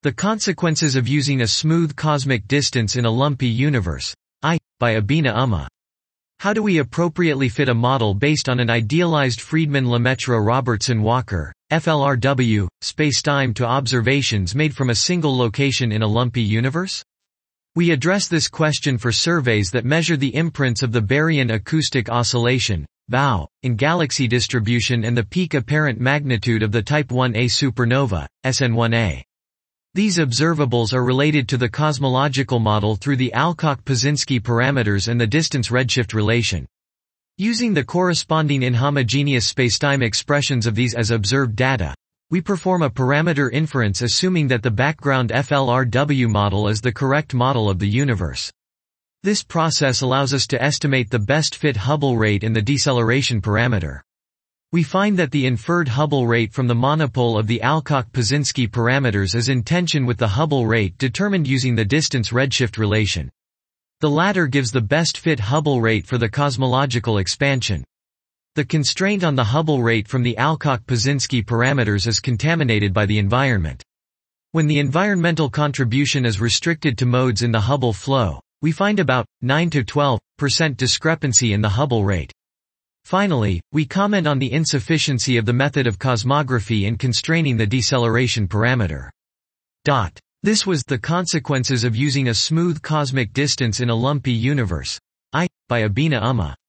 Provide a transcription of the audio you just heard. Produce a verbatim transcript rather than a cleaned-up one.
The Consequences of Using a Smooth Cosmic Distance in a Lumpy Universe. I, by Abina Umma. How do we appropriately fit a model based on an idealized Friedmann-Lemaitre-Robertson-Walker, F L R W, spacetime to observations made from a single location in a lumpy universe? We address this question for surveys that measure the imprints of the Baryon acoustic oscillation, B A O, in galaxy distribution and the peak apparent magnitude of the Type one A supernova, S N one A. These observables are related to the cosmological model through the Alcock-Pazinski parameters and the distance redshift relation. Using the corresponding inhomogeneous spacetime expressions of these as observed data, we perform a parameter inference assuming that the background F L R W model is the correct model of the universe. This process allows us to estimate the best fit Hubble rate and the deceleration parameter. We find that the inferred Hubble rate from the monopole of the Alcock-Pazinski parameters is in tension with the Hubble rate determined using the distance redshift relation. The latter gives the best fit Hubble rate for the cosmological expansion. The constraint on the Hubble rate from the Alcock-Pazinski parameters is contaminated by the environment. When the environmental contribution is restricted to modes in the Hubble flow, we find about nine to twelve percent discrepancy in the Hubble rate. Finally, we comment on the insufficiency of the method of cosmography in constraining the deceleration parameter. Dot. This was The Consequences of Using a Smooth Cosmic Distance in a Lumpy Universe. I, by Abina Umma.